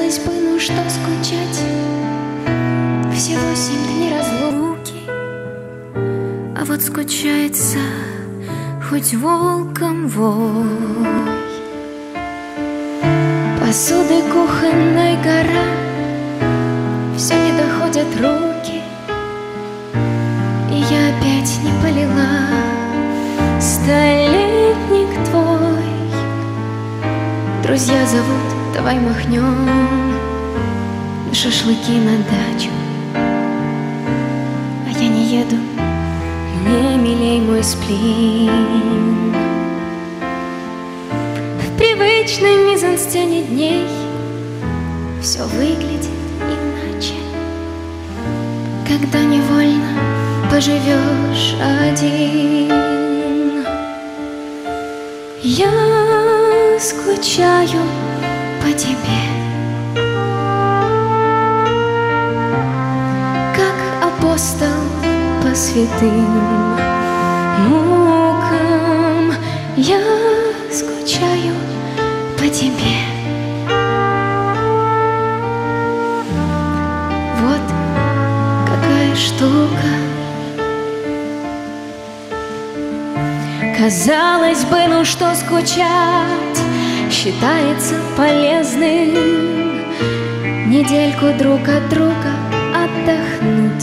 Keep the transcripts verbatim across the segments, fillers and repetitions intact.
Казалось бы, ну что скучать, всего семь дней разлуки, а вот скучается хоть волком вой. Посуды кухонной гора, все не доходят руки, и я опять не полила столетник твой. Друзья зовут, давай махнем на шашлыки на дачу, а я не еду, не милей мой сплин. В привычной мизансцене дней все выглядит иначе, когда невольно поживешь один. Я скучаю по тебе, как апостол по святым мукам. Я скучаю по тебе. Вот какая штука. Казалось бы, ну что скучать, считается полезным недельку друг от друга отдохнуть.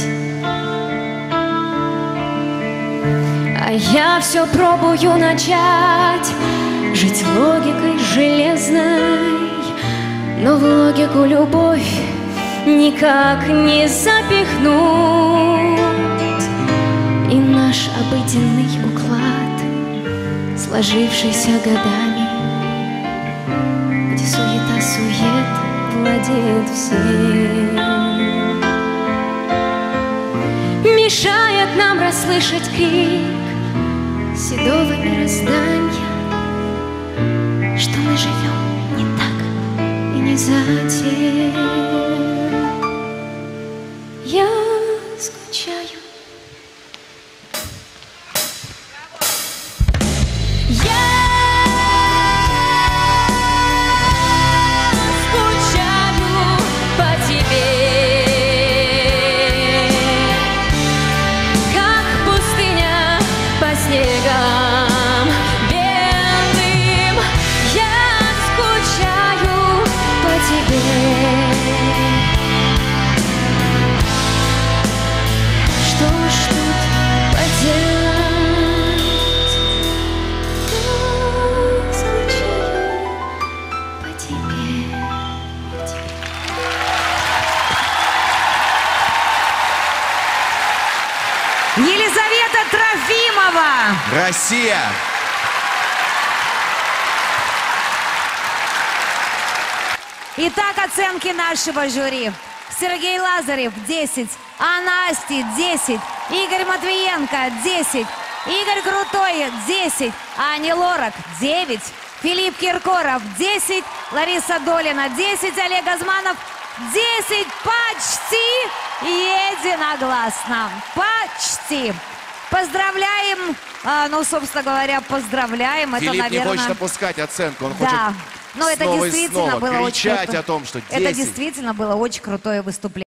А я все пробую начать жить логикой железной, но в логику любовь никак не запихнуть. И наш обыденный уклад, сложившийся годами, где суета-сует владеет всем, мешает нам расслышать крик седого мироздания, что мы живем не так и не затем. Я скучаю. Снегом белым я скучаю по тебе. Что ж тут поделать? Я скучаю по тебе, по тебе. Елизавета Трофимова. Россия. Итак, оценки нашего жюри. Сергей Лазарев десять, Анна Асти десять, Игорь Матвиенко десять, Игорь Крутой десять, Аня Лорак девять, Филипп Киркоров десять, Лариса Долина десять, Олег Газманов десять. Почти единогласно. Почти. Поздравляем, а, ну, собственно говоря, поздравляем. Филипп это, наверное... не хочет опускать оценку, он Да. хочет Но это снова и действительно снова было очень кричать круто. о том, что десять. Это действительно было очень крутое выступление.